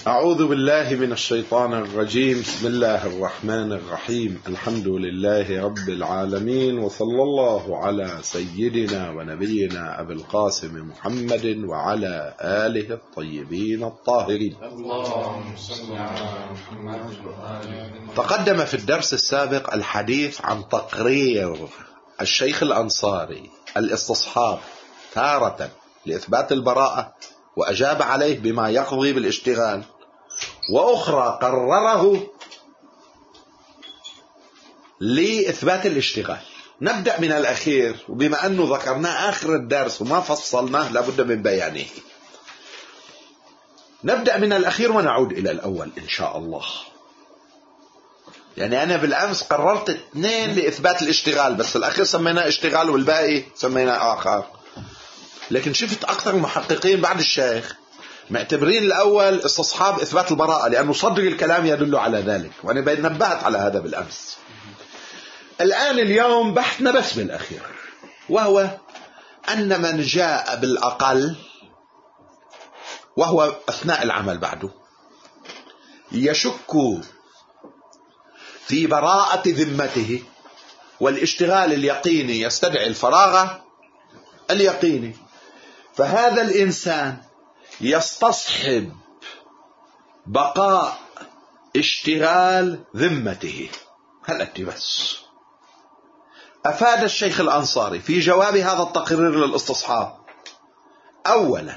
أعوذ بالله من الشيطان الرجيم. بسم الله الرحمن الرحيم. الحمد لله رب العالمين، وصلى الله على سيدنا ونبينا أبي القاسم محمد وعلى آله الطيبين الطاهرين. اللهم صل على محمد. تقدم في الدرس السابق الحديث عن تقرير الشيخ الأنصاري الاستصحاب تارة لإثبات البراءة وأجاب عليه بما يقضي بالاشتغال، وأخرى قرره لإثبات الاشتغال. نبدأ من الأخير، وبما أنه ذكرنا آخر الدرس وما فصلناه لابد من بيانه. نبدأ من الأخير ونعود إلى الأول إن شاء الله. يعني أنا بالأمس قررت 2 لإثبات الاشتغال، بس الأخير سميناه اشتغال والباقي سميناه آخر. لكن شفت أكثر المحققين بعد الشيخ معتبرين الأول استصحاب إثبات البراءة، لأنه صدر الكلام يدل على ذلك، وأنا نبهت على هذا بالأمس. الآن اليوم بحثنا بس بالأخير، وهو أن من جاء بالأقل وهو أثناء العمل بعده يشك في براءة ذمته، والاشتغال اليقيني يستدعي الفراغ اليقيني، فهذا الإنسان يستصحب بقاء اشتغال ذمته. هل بس أفاد الشيخ الأنصاري في جواب هذا التقرير للاستصحاب أولا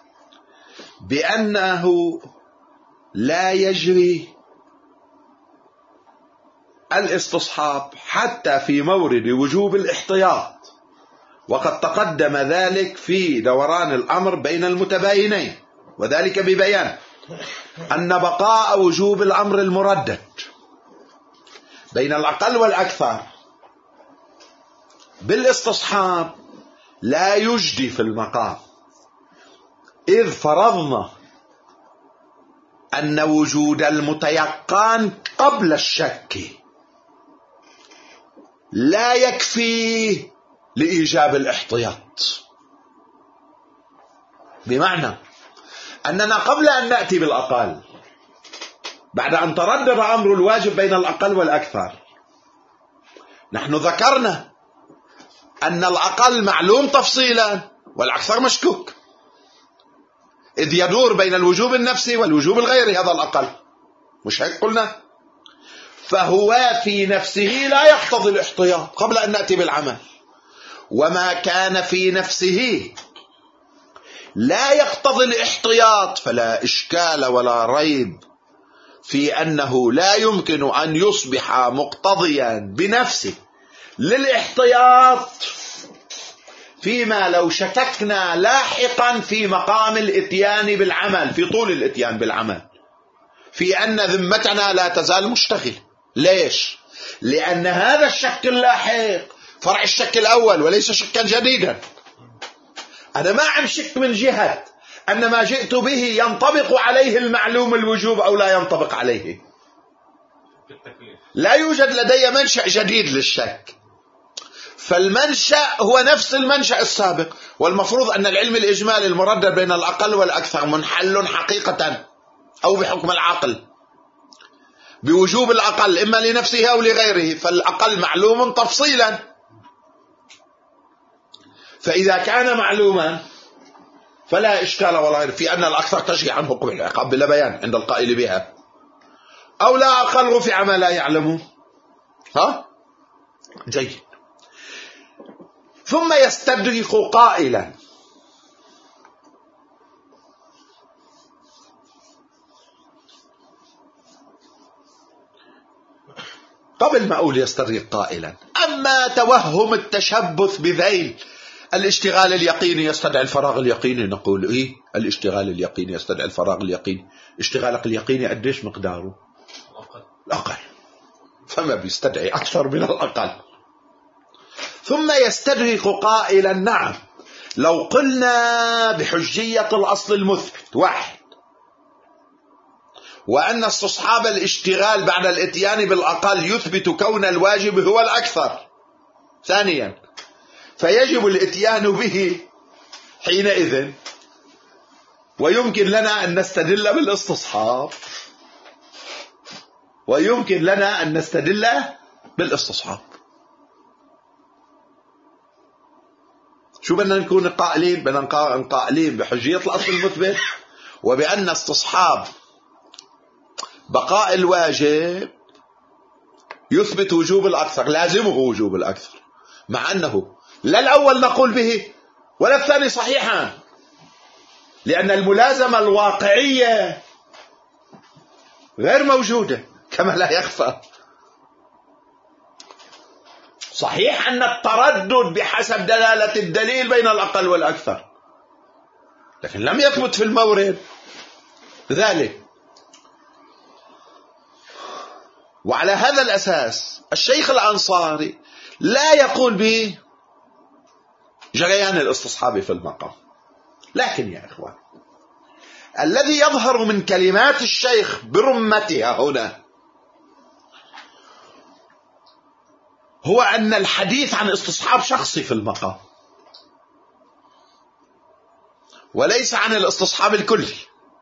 بأنه لا يجري الاستصحاب حتى في مورد وجوب الاحتياط، وقد تقدم ذلك في دوران الأمر بين المتباينين، وذلك ببيان أن بقاء وجوب الأمر المردد بين الأقل والأكثر بالاستصحاب لا يجدي في المقام، إذ فرضنا أن وجود المتيقن قبل الشك لا يكفي لإيجاب الاحتياط. بمعنى أننا قبل أن نأتي بالأقل، بعد أن تردد أمر الواجب بين الأقل والأكثر، نحن ذكرنا أن الأقل معلوم تفصيلا والأكثر مشكوك، إذ يدور بين الوجوب النفسي والوجوب الغيري هذا الأقل، مش هيك قلنا؟ فهو في نفسه لا يقتضي الاحتياط قبل أن نأتي بالعمل، وما كان في نفسه لا يقتضي الاحتياط فلا إشكال ولا ريب في أنه لا يمكن أن يصبح مقتضيا بنفسه للاحتياط فيما لو شككنا لاحقا في مقام الاتيان بالعمل، في طول الاتيان بالعمل، في أن ذمتنا لا تزال مشتغل. ليش؟ لأن هذا الشك اللاحق فرع الشك الأول وليس شكا جديدا. أنا ما عم شك من جهة أن ما جئت به ينطبق عليه المعلوم الوجوب أو لا ينطبق عليه. لا يوجد لدي منشأ جديد للشك، فالمنشأ هو نفس المنشأ السابق، والمفروض أن العلم الإجمالي المردد بين الأقل والأكثر منحل حقيقة أو بحكم العقل بوجوب الأقل إما لنفسه أو لغيره، فالأقل معلوم تفصيلا. فإذا كان معلوما فلا إشكال ولا غير في أن الأكثر تجري عنه حكم العقاب بلا بيان عند القائل بها، أو لا أقل رفع ما لا يعلمه. جيد. ثم يستدرك قائلا قبل ما أقول يستدرك قائلا، أما توهم التشبث بذيل الاشتغال اليقيني يستدعي الفراغ اليقيني، نقول إيه الاشتغال اليقيني يستدعي الفراغ اليقيني. اشتغالك اليقيني قديش مقداره؟ الأقل، فما بيستدعي أكثر من الأقل. ثم يستدرك قائلا نعم، لو قلنا بحجية الأصل المثبت واحد، وأن استصحاب الاشتغال بعد الاتيان بالأقل يثبت كون الواجب هو الأكثر ثانيا، فيجب الاتيان به حينئذ ويمكن لنا أن نستدل بالاستصحاب، ويمكن لنا أن نستدل بالاستصحاب. شو بدنا نكون قائلين؟ بدنا قائلين بحجية الأصل المثبت، وبأن استصحاب بقاء الواجب يثبت وجوب الأكثر، لازمه وجوب الأكثر، مع أنه لا الأول نقول به ولا الثاني صحيحا، لأن الملازمة الواقعية غير موجودة كما لا يخفى. صحيح أن التردد بحسب دلالة الدليل بين الأقل والأكثر، لكن لم يثبت في المورد ذلك. وعلى هذا الأساس الشيخ الأنصاري لا يقول بجريان الاستصحاب في المقام. لكن يا إخوان، الذي يظهر من كلمات الشيخ برمتها هنا هو أن الحديث عن استصحاب شخصي في المقام، وليس عن الاستصحاب الكلي،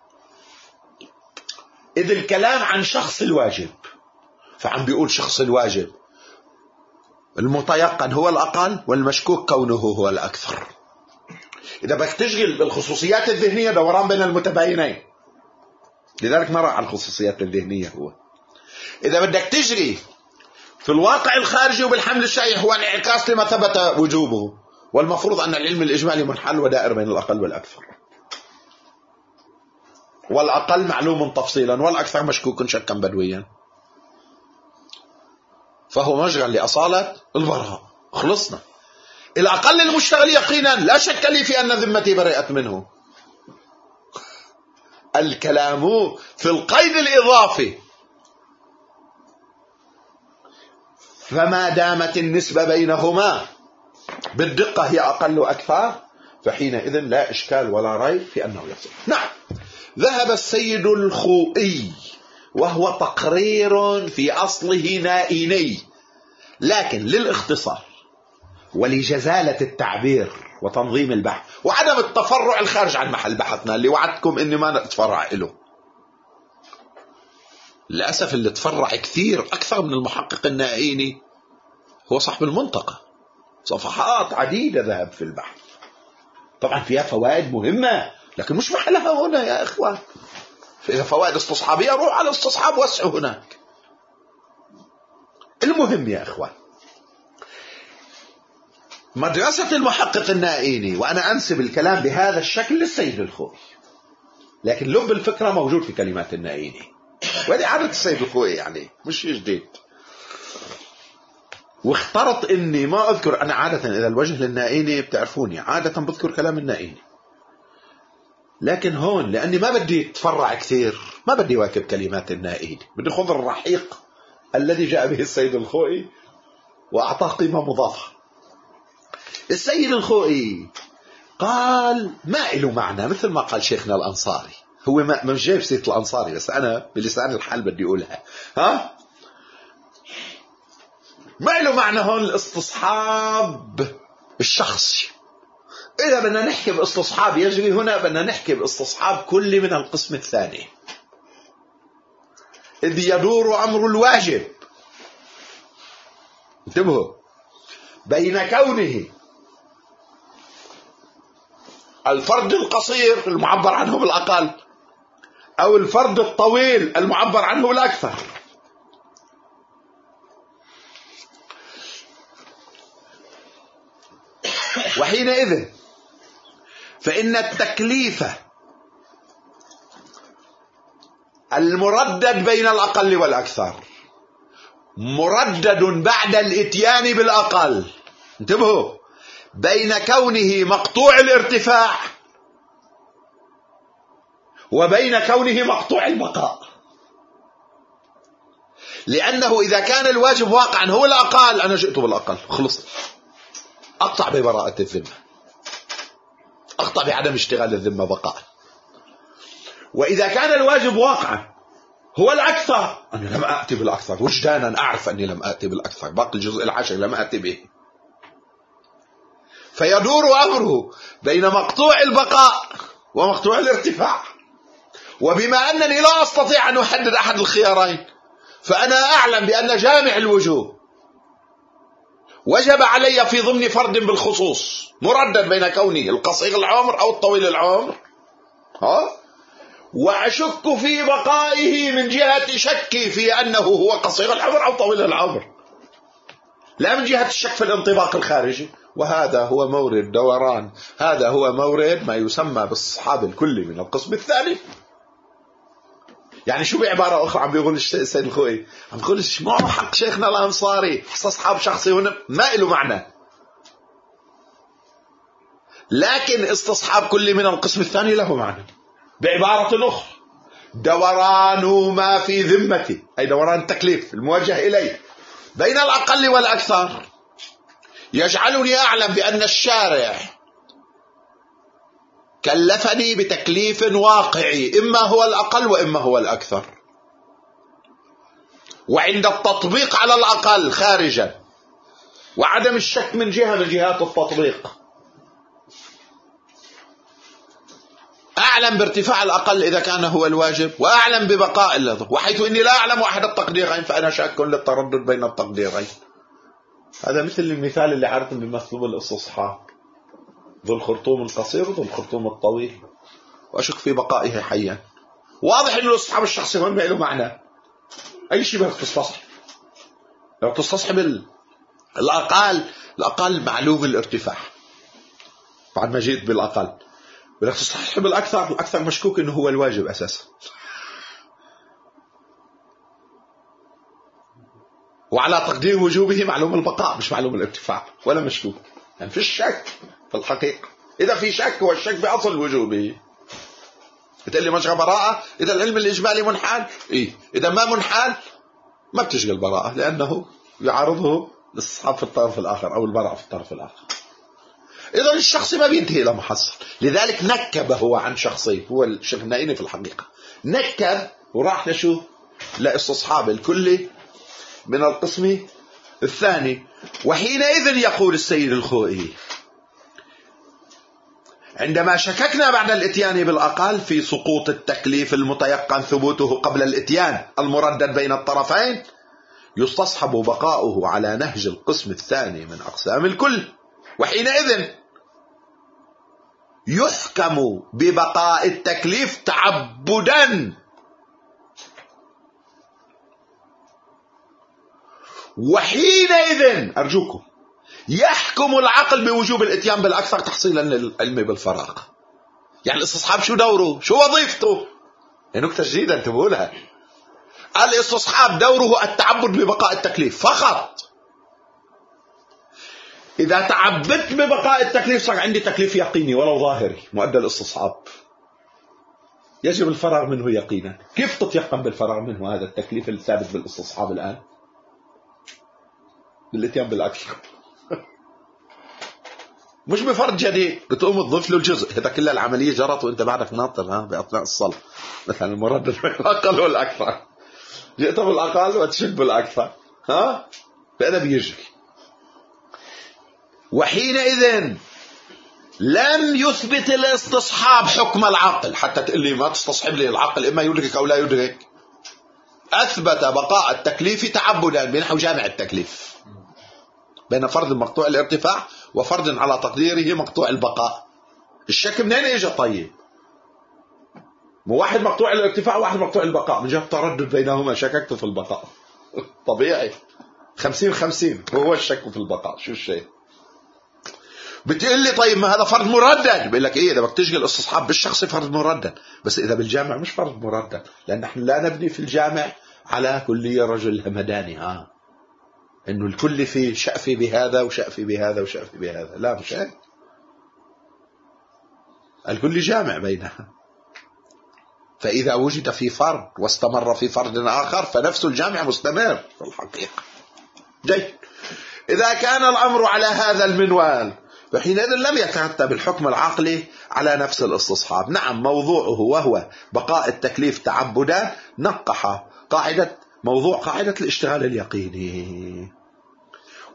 إذ الكلام عن شخص الواجب، فعم بيقول شخص الواجب المتيقن هو الأقل والمشكوك كونه هو الأكثر. إذا بدك تشغل بالخصوصيات الذهنية دوران بين المتباينين، لذلك ما راح على الخصوصيات الذهنية. هو إذا بدك تجري في الواقع الخارجي وبالحمل الشائع هو انعكاس لما ثبت وجوبه، والمفروض أن العلم الإجمالي منحل ودائر بين الأقل والأكثر، والأقل معلوم تفصيلا والأكثر مشكوك شكا بدويا، فهو مشغل لأصالة البراء. خلصنا. الأقل المشتغل يقينا لا شك لي في أن ذمتي برئت منه. الكلام في القيد الإضافي، فما دامت النسبة بينهما بالدقة هي أقل وأكثر، فحينئذ لا إشكال ولا ريب في أنه يصح. نعم، ذهب السيد الخوئي وهو تقرير في أصله نائيني، لكن للاختصار ولجزالة التعبير وتنظيم البحث وعدم التفرع الخارج عن محل بحثنا اللي وعدتكم إني ما نتفرع له. للأسف اللي تفرع كثير أكثر من المحقق النائيني هو صاحب المنطقة، صفحات عديدة ذهب في البحث، طبعا فيها فوائد مهمة لكن مش محلها هنا يا إخوان. فإذا فوائد استصحابية روح على استصحاب واسعه هناك. المهم يا إخوان، مدرسة المحقق النائيني، وأنا أنسب الكلام بهذا الشكل للسيد الخوئي، لكن لب الفكرة موجود في كلمات النائيني، وهذه عادة السيد الخوئي يعني مش جديد. واخترت إني ما أذكر، أنا عادة إذا الوجه للنائيني بتعرفوني عادة بذكر كلام النائيني، لكن هون لأني ما بدي أتفرع كثير، ما بدي واكب كلمات النائيني، بدي خذ الرحيق الذي جاء به السيد الخوئي وأعطاه قيمة مضافة. السيد الخوئي قال ما له معنى، مثل ما قال شيخنا الأنصاري، هو ما جايب سيرة الأنصاري بس أنا بلسان الحال بدي أقولها. ما له معنى هون الاستصحاب الشخصي. إذا بدنا نحكي باستصحاب يجري هنا بدنا نحكي باستصحاب كل من القسم الثاني، إذ يدور أمر الواجب، انتبهوا، بين كونه الفرد القصير المعبر عنه بالأقل أو الفرد الطويل المعبر عنه بالأكثر. وحينئذ فإن التكليف المردد بين الأقل والأكثر مردد بعد الإتيان بالأقل، انتبهوا، بين كونه مقطوع الارتفاع وبين كونه مقطوع البقاء. لأنه إذا كان الواجب واقعا هو الأقل، أنا جئت بالأقل، خلص، أقطع ببراءة الذمة، أقطع بعدم اشتغال الذمة بقاء. وإذا كان الواجب واقعا هو الأكثر، أنا لم أأتي بالأكثر، وجدانا أعرف أني لم أأتي بالأكثر، باقي الجزء العاشر لم أأتي به، فيدور أمره بين مقطوع البقاء ومقطوع الارتفاع. وبما أنني لا أستطيع أن أحدد أحد الخيارين، فأنا أعلم بأن جامع الوجوه وجب علي في ضمن فرد بالخصوص مردد بين كونه القصير العمر أو الطويل العمر، وأشك في بقائه من جهة شكي في أنه هو قصير العمر أو طويل العمر، لا من جهة الشك في الانطباق الخارجي. وهذا هو مورد دوران، هذا هو مورد ما يسمى بالاستصحاب الكلي من القسم الثاني. يعني شو بعبارة أخرى عم بيقول السيد الخوئي، عم بيقول معه حق شيخنا الأنصاري استصحاب شخصي هنا ما له معنى، لكن استصحاب كلي من القسم الثاني له معنى. بعبارة أخرى، دوران ما في ذمتي، أي دوران التكليف الموجه إليه بين الأقل والأكثر، يجعلني أعلم بأن الشارع كلفني بتكليف واقعي، إما هو الأقل وإما هو الأكثر. وعند التطبيق على الأقل خارجا، وعدم الشك من جهة من جهات التطبيق، أعلم بارتفاع الأقل إذا كان هو الواجب، وأعلم ببقاء اللفظ، وحيث إني لا أعلم أحد التقديرين فأنا شاك للتردد بين التقديرين. هذا مثل المثال اللي عرضه بمطلوب الاستصحاب، ذو الخرطوم القصير وذو الخرطوم الطويل، وأشك في بقائه حيا. واضح إنه الاستصحاب الشخصي هون ما له معنى. أي شيء بدك تستصحب، لو تستصحب الأقل معلوم الارتفاع، بعد ما جيت بالأقل بدك تستصحب الأكثر مشكوك إنه هو الواجب أساسا. وعلى تقدير وجوبه معلوم البقاء مش معلوم الارتفاع ولا مشكوك، يعني في الشك في الحقيقة. إذا في شك هو الشك بأصل وجوبه. بتقول لي مشغى براءة إذا العلم الإجمالي منحال، إذا ما منحال ما بتشغل براءة، لأنه يعارضه الاستصحاب في الطرف الآخر أو البراءة في الطرف الآخر. إذا الشخص ما بينتهي إلى محصل. لذلك نكب هو عن شخصي، هو الشيخ النائني في الحقيقة نكب وراح لشو لاستصحاب الكلي من القسم الثاني. وحينئذ يقول السيد الخوئي: عندما شككنا بعد الاتيان بالأقل في سقوط التكليف المتيقن ثبوته قبل الاتيان المردد بين الطرفين، يستصحب بقاؤه على نهج القسم الثاني من أقسام الكل، وحينئذ يحكم ببقاء التكليف تعبدا، وحينئذ أرجوكم يحكم العقل بوجوب الاتيان بالأكثر تحصيلا للعلم بالفراغ. يعني الاستصحاب شو دوره؟ شو وظيفته؟ نكتة جديدة انتبهوا لها. الاستصحاب دوره التعبد ببقاء التكليف فقط. إذا تعبدت ببقاء التكليف صار عندي تكليف يقيني ولو ظاهري مؤدى الاستصحاب، يجب الفراغ منه يقينا. كيف تتيقن بالفراغ منه هذا التكليف الثابت بالاستصحاب الآن؟ بالاتيان بالأكثر. مش بفرض جديد بتقوم تضيف له الجزء، هذا كل العملية جرت وانت بعدك ناطر بأثناء الصلاة. مثلا المردد بالأقل والأكثر، جئت بالأقل وتشك بالأكثر، فأنا بيجري. وحينئذ لم يثبت الاستصحاب حكم العقل، حتى تقول لي ما تستصحب لي العقل إما يدرك أو لا يدرك. أثبت بقاء التكليف تعبدا بنحو جامع التكليف بين فرد مقطوع الارتفاع وفرد على تقديره مقطوع البقاء. الشك منين اجى؟ طيب مو واحد مقطوع الارتفاع وواحد مقطوع البقاء، من جهة التردد بينهما شككت في البقاء. طبيعي 50-50 وهو الشك في البقاء. شو الشيء؟ بتقول لي طيب ما هذا فرد مردد. بقول لك اذا بدك تشغل استصحاب بالشخص فرد مردد، بس اذا بالجامع مش فرد مردد، لان نحن لا نبني في الجامع على كلية رجل همداني انه الكل في شأفي بهذا وشأفي بهذا وشأفي بهذا. لا مش هيك، الكل جامع بينها. فإذا وجد في فرد واستمر في فرد آخر فنفس الجامع مستمر في الحقيقة. جيد. إذا كان الأمر على هذا المنوال فحينئذ لم يترتب الحكم العقلي على نفس الاستصحاب. نعم موضوعه وهو بقاء التكليف تعبدا نقح موضوع قاعدة الاشتغال اليقيني.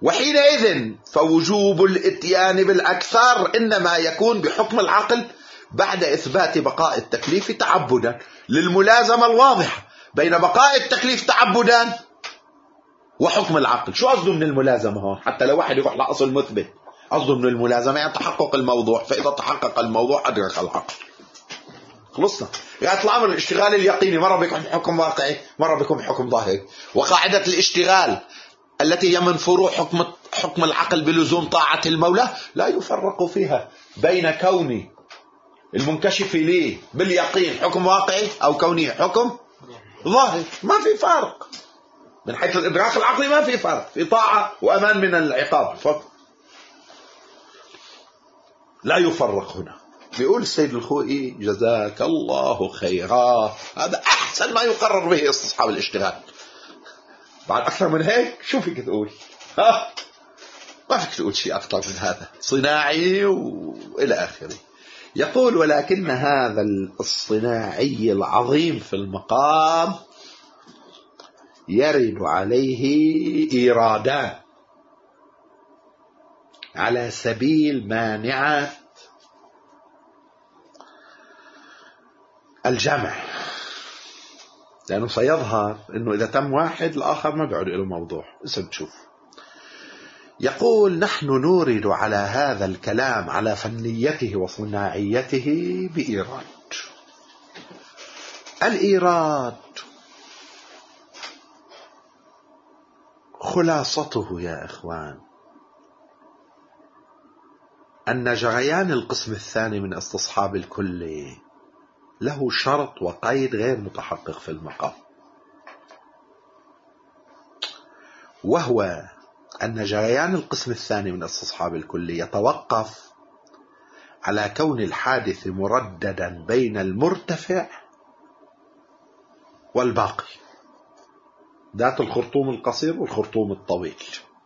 وحينئذ فوجوب الاتيان بالأكثر إنما يكون بحكم العقل بعد إثبات بقاء التكليف تعبدا للملازمة الواضحة بين بقاء التكليف تعبدا وحكم العقل. شو قصده من الملازمة هون؟ حتى لو واحد يروح لأصل مثبت، قصده من الملازمة يعني تحقق الموضوع، فإذا تحقق الموضوع أدرك العقل. خلصنا. يعني الأمر الاشتغال اليقيني مرة بيكون حكم واقعي، مرة بيكون حكم ظاهري. وقاعدة الاشتغال التي هي من فروع حكم العقل بلزوم طاعة المولى لا يفرق فيها بين كون المنكشف ليه باليقين حكم واقعي أو كونه حكم ظاهر. ما في فرق من حيث الإدراك العقلي، ما في فرق، في طاعة وأمان من العقاب فقط، لا يفرق هنا. بيقول السيد الخوئي جزاك الله خيرا، هذا أحسن ما يقرر به استصحاب الاشتغال. بعد أكثر من هيك شو فيك تقول؟ ما فيك تقول شيء أكثر من هذا، صناعي وإلى آخره. يقول ولكن هذا الصناعي العظيم في المقام يرد عليه إيرادان على سبيل مانعة الجمع، لأنه سيظهر أنه إذا تم واحد الآخر ما بيعود له موضوع. اسم تشوف. يقول نحن نورد على هذا الكلام على فنيته وصناعيته بإيراد. الإيراد خلاصته يا إخوان أن جريان القسم الثاني من استصحاب الكل له شرط وقيد غير متحقق في المقام، وهو أن جريان القسم الثاني من استصحاب الكل يتوقف على كون الحادث مرددا بين المرتفع والباقي، ذات الخرطوم القصير والخرطوم الطويل.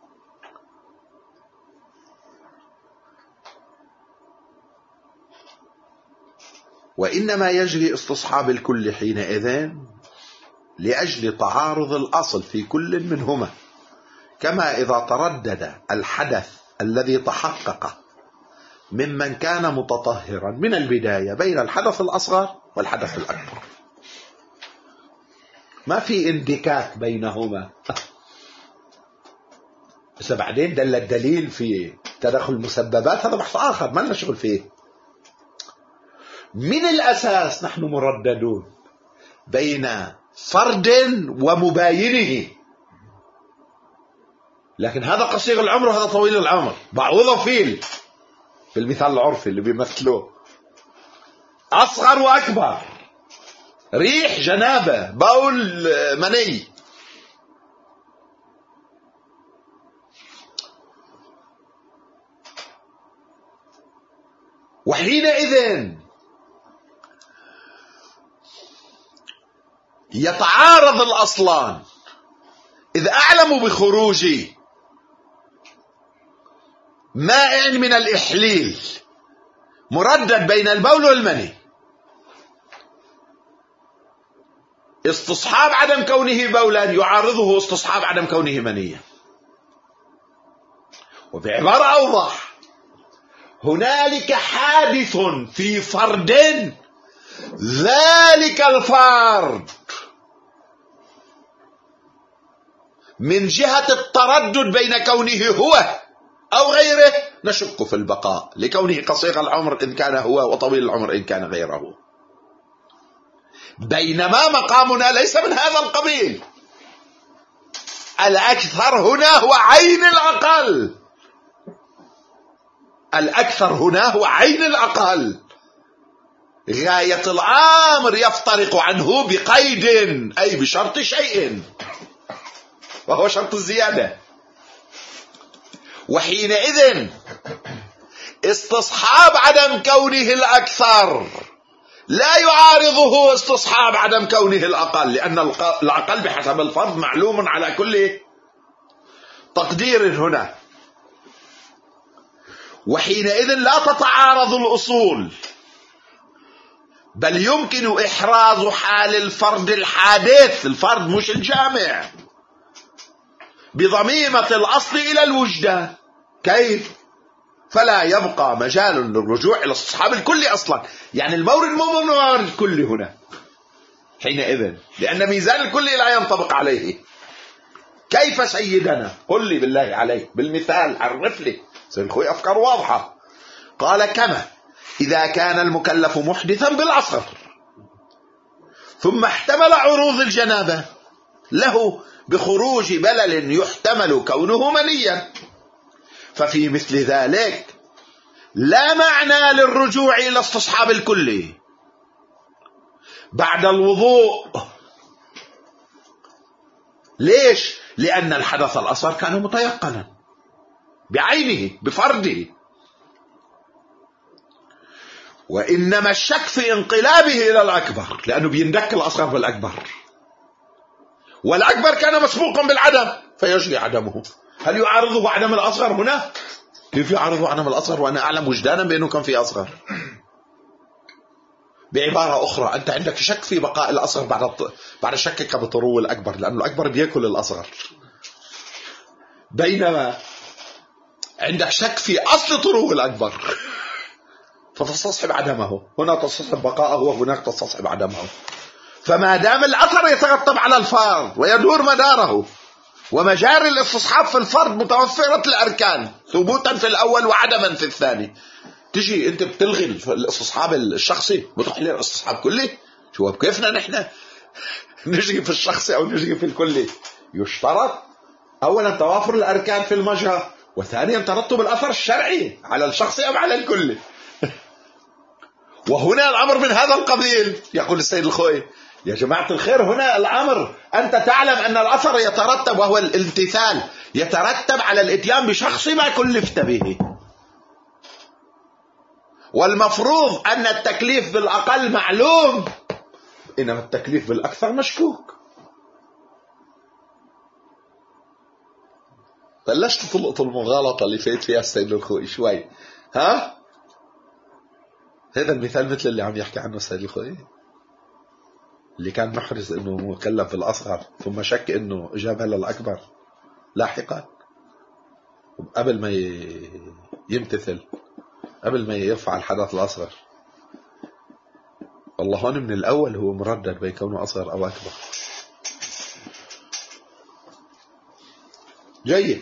وإنما يجري استصحاب الكل حينئذ لأجل تعارض الأصل في كل منهما، كما إذا تردد الحدث الذي تحقق ممن كان متطهرا من البداية بين الحدث الأصغر والحدث الأكبر، ما في اندكاك بينهما. بس بعدين دل الدليل في تدخل المسببات، هذا بحث آخر ما لنا شغل فيه. من الأساس نحن مرددون بين فرد ومباينه، لكن هذا قصير العمر وهذا طويل العمر، بعوضه فيل في المثال العرفي اللي بيمثلوه، أصغر وأكبر، ريح جنابة، بول مني. وحينئذ يتعارض الأصلان إذ أعلموا بخروج ماء من الإحليل مردد بين البول والمني، استصحاب عدم كونه بولا يعارضه استصحاب عدم كونه منيا. وبعبارة أوضح، هنالك حادث في فرد، ذلك الفرد من جهة التردد بين كونه هو أو غيره نشك في البقاء، لكونه قصير العمر إن كان هو وطويل العمر إن كان غيره، بينما مقامنا ليس من هذا القبيل. الأكثر هنا هو عين الأقل، الأكثر هنا هو عين الأقل، غاية الأمر يفترق عنه بقيد، أي بشرط شيء، وهو شرط الزيادة. وحينئذ استصحاب عدم كونه الأكثر لا يعارضه استصحاب عدم كونه الأقل، لأن الأقل بحسب الفرض معلوم على كل تقدير هنا. وحينئذ لا تتعارض الأصول، بل يمكن إحراز حال الفرد الحادث، الفرد مش الجامع، بضميمة الأصل إلى الوجدان. كيف؟ فلا يبقى مجال للرجوع إلى استصحاب الكل أصلا. يعني المورد مو مورد الكل هنا حينئذ، لأن ميزان الكل لا ينطبق عليه. كيف سيدنا؟ قل لي بالله عليك بالمثال، عرف لي. سيد الخوي أفكار واضحة. قال كما إذا كان المكلف محدثا بالأصغر ثم احتمل عروض الجنابة له بخروج بلل يحتمل كونه منيا، ففي مثل ذلك لا معنى للرجوع إلى استصحاب الكل بعد الوضوء. ليش؟ لأن الحدث الأصغر كان متيقنا بعينه بفرده، وإنما الشك في انقلابه إلى الأكبر، لأنه بيندك الأصغر بالأكبر، والأكبر كان مسبوقا بالعدم فيجري عدمه. هل يعارضه عدم الأصغر هنا؟ كيف يعارضه عدم الأصغر وأنا أعلم وجدانا بأنه كان في أصغر؟ بعبارة أخرى، أنت عندك شك في بقاء الأصغر بعد شكك بطرو الأكبر، لأنه الأكبر بيأكل الأصغر، بينما عندك شك في أصل طرو الأكبر فتصحب عدمه. هنا تصحب بقاءه وهناك تصحب عدمه. فما دام الأثر يترتب على الفرد ويدور مداره، ومجاري الاستصحاب في الفرد متوفرة الأركان ثبوتا في الأول وعدما في الثاني، تجي أنت بتلغي الاستصحاب الشخصي بتروح لي الاستصحاب كلي. شو بكيفنا نحن نجي في الشخصي أو نجي في الكلي؟ يشترط أولا توافر الأركان في المجرى، وثانيا ترتب الأثر الشرعي على الشخصي أو على الكلي. وهنا الأمر من هذا القبيل. يقول السيد الخوي يا جماعة الخير، هنا الأمر أنت تعلم أن الأثر يترتب، وهو الامتثال، يترتب على الاتيان بشخص ما كلفت به، والمفروض أن التكليف بالأقل معلوم، إنما التكليف بالأكثر مشكوك. بلشت تلقط المغالطة اللي فيت فيها السيد الخوي شوي. ها؟ هذا المثال مثل اللي عم يحكي عنه السيد الخوي، اللي كان محرز انه مكلف بالاصغر ثم شك انه اجابه للاكبر لاحقا قبل ما يمتثل، قبل ما يرفع الحدث الاصغر. والله هون من الاول هو مردد بين كونه اصغر او اكبر. جيد،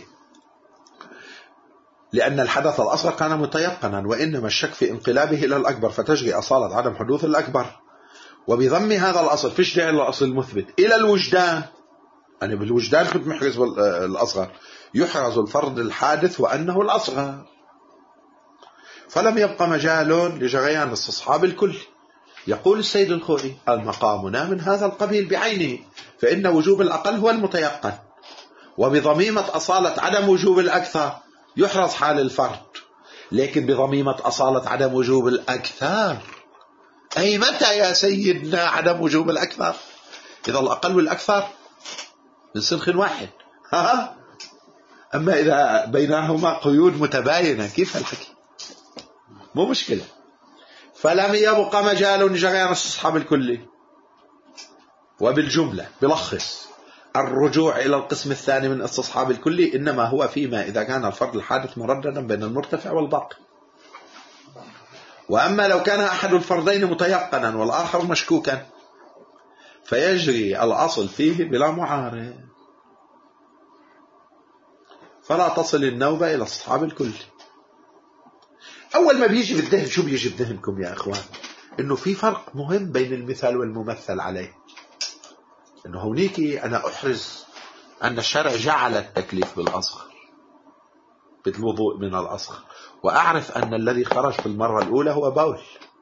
لأن الحدث الأصغر كان متيقنا، وإنما الشك في انقلابه إلى الأكبر، فتجري أصالة عدم حدوث الأكبر. وبضم هذا الأصل فيش داعي للأصل المثبت إلى الوجدان. أنا بالوجدان كنت محرز الأصغر، يحرز الفرد الحادث وأنه الأصغر، فلم يبقى مجال لجريان استصحاب الكل. يقول السيد الخوئي المقامنا من هذا القبيل بعينه، فإن وجوب الأقل هو المتيقن، وبضميمة أصالة عدم وجوب الأكثر يحرز حال الفرد. لكن بضميمة أصالة عدم وجوب الأكثر، أي متى يا سيدنا عدم وجوب الأكثر؟ إذا الأقل والأكثر من سنخ واحد. أما إذا بينهما قيود متباينة كيف الحكي؟ مو مشكلة. فلم يبقى مجال لجريان استصحاب الكلي. وبالجملة بلخص، الرجوع إلى القسم الثاني من استصحاب الكلي إنما هو فيما إذا كان الفرد الحادث مرددا بين المرتفع والباقي. وأما لو كان أحد الفردين متيقنا والآخر مشكوكا فيجري الأصل فيه بلا معارض، فلا تصل النوبة إلى استصحاب الكلي. أول ما بيجي بالذهن، شو بيجي بذهنكم يا إخوان؟ إنه في فرق مهم بين المثال والممثل عليه. إنه هونيك أنا أحرز أن الشرع جعل التكليف بالأصغر بالوضوء من الأصغر، وأعرف أن الذي خرج في المرة الأولى هو بول.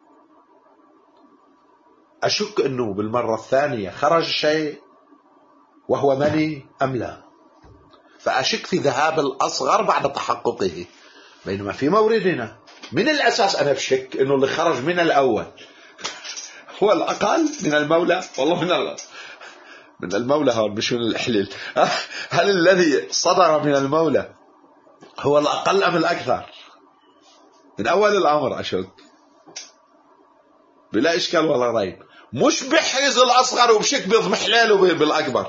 أشك أنه بالمرة الثانية خرج شيء وهو مني أم لا، فأشك في ذهاب الأصغر بعد تحققه. بينما في موردنا من الأساس أنا بشك أنه اللي خرج من الأول هو الأقل من المولى. والله من المولى هون مش من الإحلال. هل الذي صدر من المولى هو الأقل أم الأكثر؟ من أول الأمر أشك بلا إشكال ولا ريب. مش بحرز الأصغر وبشك بضمحلاله بالأكبر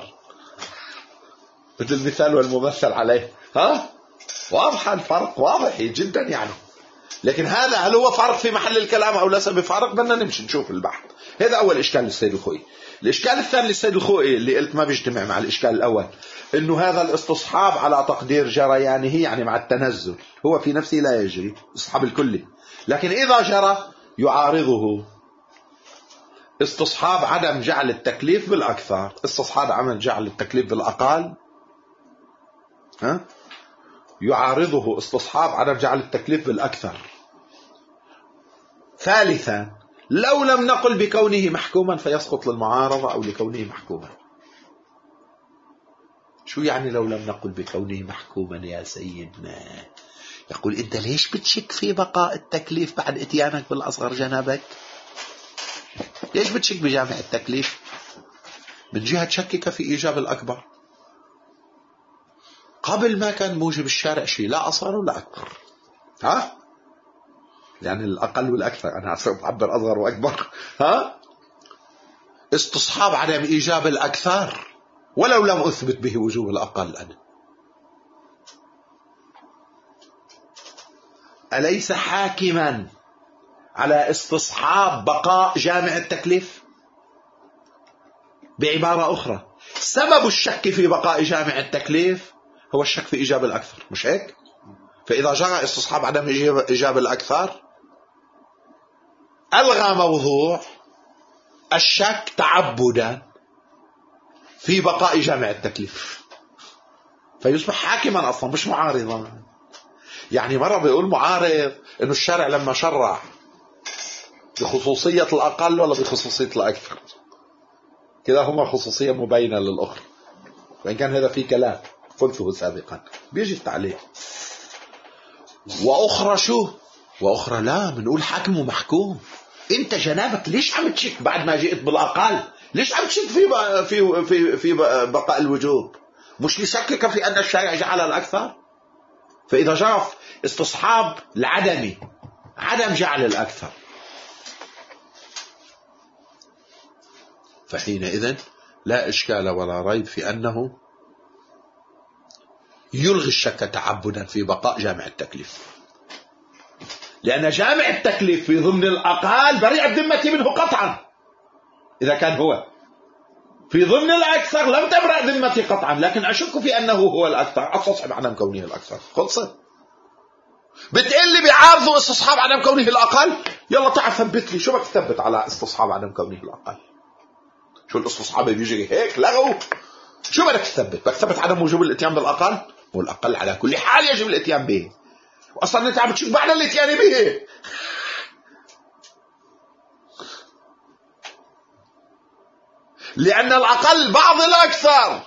مثل المثال والممثل عليه. واضح الفرق، واضح جدا يعني. لكن هذا هل هو فارق في محل الكلام أو ليس بفارق؟ بدنا نمشي نشوف البحث. هذا أول إشكال للسيد الخوئي. الإشكال الثاني للسيد الخوئي اللي قلت ما بيجتمع مع الإشكال الأول، إنه هذا الاستصحاب على تقدير جريانه يعني مع التنزل هو في نفسه لا يجري استصحاب الكلي، لكن إذا جرى يعارضه استصحاب عدم جعل التكليف بالأكثر، استصحاب عدم جعل التكليف بالأقل، يعارضه استصحاب عدم جعل التكليف بالأكثر. ثالثا لو لم نقل بكونه محكوما فيسقط للمعارضة أو لكونه محكوما. شو يعني لو لم نقل بكونه محكوما يا سيدنا؟ يقول أنت ليش بتشك في بقاء التكليف بعد اتيانك بالأصغر جنابك؟ ليش بتشك بجامع التكليف؟ من جهة شكك في إيجاب الأكبر. قبل ما كان موجب الشارع شيء لا أصغر ولا أكبر، يعني الأقل والأكثر، أنا أعبر أصغر وأكبر، استصحاب عدم إيجاب الأكثر ولو لم أثبت به وجوب الأقل. أنا أليس حاكما على استصحاب بقاء جامع التكليف؟ بعبارة أخرى، سبب الشك في بقاء جامع التكليف هو الشك في إيجاب الأكثر، مش هيك؟ فإذا جرى استصحاب عدم إيجاب الأكثر ألغى موضوع الشك تعبدا في بقاء جامع التكليف، فيصبح حاكما أصلا مش معارضا. يعني مرة بيقول معارض إنه الشارع لما شرع بخصوصية الأقل ولا بخصوصية الأكثر، كده هما خصوصية مبينة للأخرى، وإن كان هذا في كلام قلته سابقا بيجي التعليق. وأخرى شو؟ وأخرى لا، بنقول حاكم ومحكوم. أنت جنابك ليش عم تشك بعد ما جئت بالأقل؟ ليش عم تشك في بقاء الوجوب؟ مش لشكك في أن الشارع جعل الأكثر؟ فإذا جرى استصحاب العدمي عدم جعل الأكثر، فحينئذ لا إشكال ولا ريب في أنه يلغي الشك تعبدا في بقاء جامع التكليف، لأن جامع التكليف في ضمن الأقل بريء بذمتي منه قطعا. إذا كان هو في ضمن الأكثر لم تبرأ ذمتي قطعا، لكن أشك في أنه هو الأكثر، أستصحب عدم كونه الأكثر. خلصت. بتقول لي بيعارضوا استصحاب عدم كونه الأقل؟ يلا تعال ثبت لي شو بدك تثبت على استصحاب عدم كونه الأقل. شو الاستصحاب بيجي هيك لغوا؟ شو بدك تثبت؟ بدك تثبت عدم وجوب الاتيان بالأقل، والأقل على كل حال يجب الاتيان به، وأصلا أنت عم تشوف بعد الاتيان به. لأن الأقل بعض الأكثر،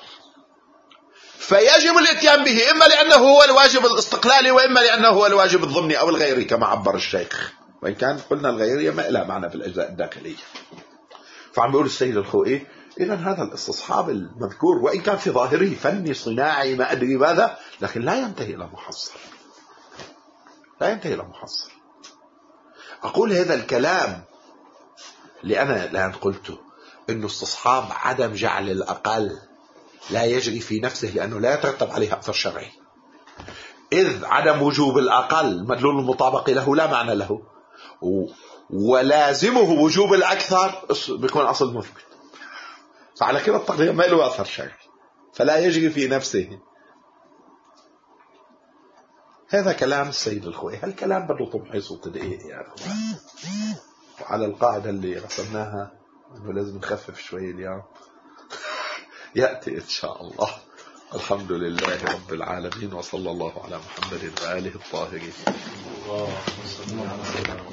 فيجب الاتيان به، إما لأنه هو الواجب الاستقلالي وإما لأنه هو الواجب الضمني أو الغيري كما عبر الشيخ، وإن كان قلنا الغيرية ما لها معنى في الأجزاء الداخلية. فعم بيقول السيد الخوئي إذن هذا الاستصحاب المذكور وإن كان في ظاهره فني صناعي ما أدري ماذا، لكن لا ينتهي إلى محصر، لا ينتهي إلى محصر. أقول هذا الكلام لأنا الآن قلته إنه استصحاب عدم جعل الأقل لا يجري في نفسه لأنه لا يترتب عليه أثر شرعي، إذ عدم وجوب الأقل مدلول المطابقة له لا معنى له، ولازمه وجوب الأكثر بيكون أصل مثبت، فعلى كده التقدير ما له أثر شرعي فلا يجري في نفسه. هذا كلام السيد الخوئي. هالكلام بده تمحيص وتدقيق يا أخوان، وعلى القاعدة اللي رسمناها أنه لازم نخفف شوي اليوم يأتي إن شاء الله. الحمد لله رب العالمين، وصلى الله على محمد وآله الطاهرين.